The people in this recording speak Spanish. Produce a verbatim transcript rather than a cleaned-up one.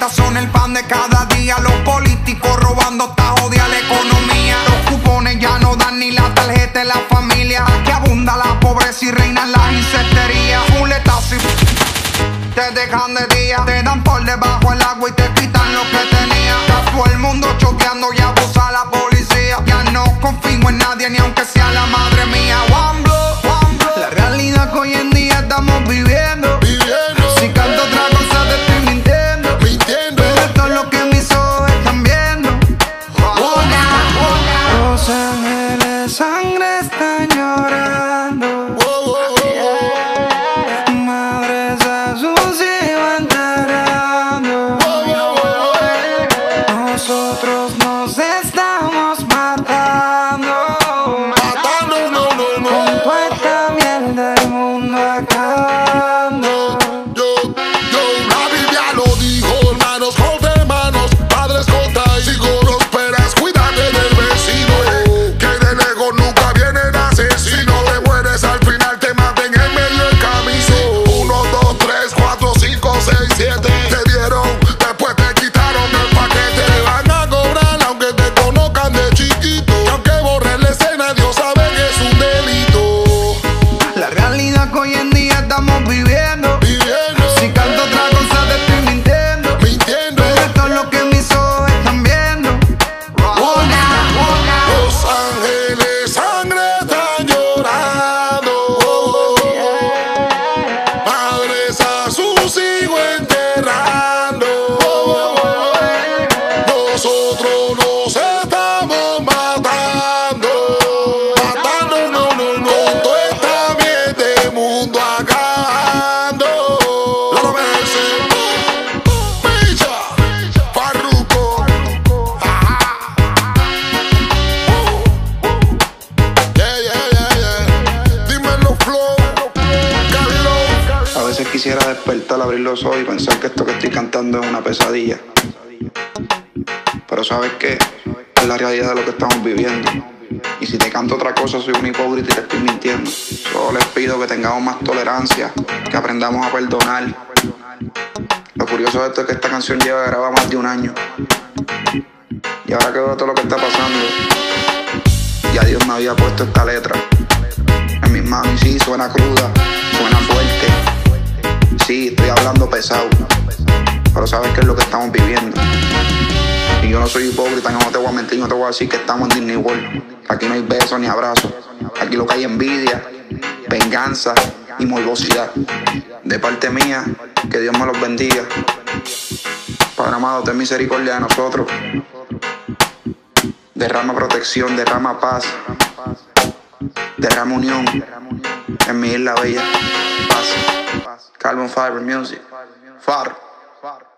cuentas son el pan de cada día. Los políticos robando esta jodida la economía. Los cupones ya no dan ni la tarjeta de la familia. Aquí abunda la pobreza y reinan las insecterías. Fuletazo y te dejan de día. Te dan por debajo el agua y te quitan lo que tenías. Está todo el mundo choqueando y abusa la policía. Ya no confío en nadie ni aunque sea la madre mía. One blow, one blow. La realidad que hoy en día estamos viviendo. Viviendo. Si canto otra cosa te estoy mintiendo. Mintiendo. Pero esto es lo que mis ojos están viendo. Una, una. Los ángeles sangre están llorando. Oh, oh, oh, oh. Madres a sus hijos enterrando. Oh, oh, oh, oh. Nosotros nos estamos matando. Matando, no, no, no. Con toda esta mierda del mundo acabando. Yo, yo, la Biblia lo dijo, hermanos con hermanos, padres contra hijos, no esperas, cuídate del vecino, que de lejos nunca viene el asesino, te mueres al final, te maten en medio del camino. Uno, dos, tres, cuatro, cinco, seis, siete, te dieron, después te quitaron el paquete, te van a cobrar aunque te conozcan de chiquito, y aunque borren la escena, Dios sabe que es un delito. La realidad que hoy en día estamos viviendo. Viviendo, Si canto otra cosa te estoy mintiendo. mintiendo. Pero esto es lo que mis ojos están viendo. Una, una. Los ángeles sangre están llorando. Madres a sus hijos enterrando. Nosotros nos estamos matando. Matando, no, no, no. Con toda esta mierda del mundo acabando. La Messi, Picha, Farruko. Yeah, yeah, yeah, yeah. Dímelo, Flow, Carlos. A veces quisiera despertar, abrir los ojos y pensar que esto que estoy cantando es una pesadilla. Pero ¿sabes qué? Es la realidad de lo que estamos viviendo. Y si te canto otra cosa, soy un hipócrita y te estoy mintiendo. Solo les pido que tengamos más tolerancia, que aprendamos a perdonar. Lo curioso de esto es que esta canción lleva grabada más de un año. Y ahora que veo todo lo que está pasando, ya Dios me había puesto esta letra en mis manos y sí, suena cruda, suena fuerte. Sí, estoy hablando pesado, pero sabes qué es lo que estamos viviendo. Y yo no soy hipócrita, yo no te voy a mentir, yo no te voy a decir que estamos en Disney World. Aquí no hay besos ni abrazos. Aquí lo que hay es envidia, venganza y morbosidad. De parte mía, que Dios me los bendiga. Padre amado, ten misericordia de nosotros. Derrama protección, derrama paz, derrama unión en mi isla bella. Paz. Carbon Fiber Music. Far.